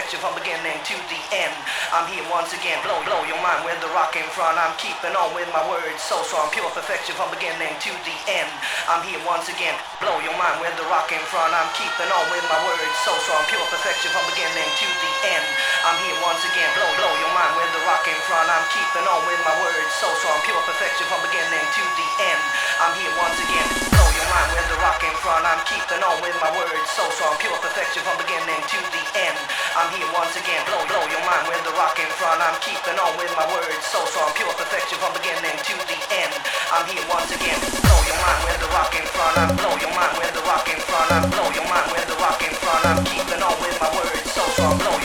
perfection from beginning to the end. I'm here once again, blow your mind with the rock in front. I'm keeping on with my words so strong, pure perfection from beginning to the end. I'm here once again, blow your mind with the rock in front. I'm keeping on with my words so strong, pure perfection from beginning to the end. I'm here once again, blow your mind with the rock in front. I'm keeping on with my words so strong, pure perfection from beginning to the end. I'm here once again, blow your mind with the rock in front. I'm keeping on with my words so strong, pure perfection from beginning to the end. I'm here once again, blow your mind with the rock in front. I'm keeping on with my words so strong, pure perfection from beginning to the end. I'm here once again, blow your mind with the rock in front. I'm blow your mind with the rock in front. I'm blow your mind with the rock in front. I'm keeping on with my words so strong, blow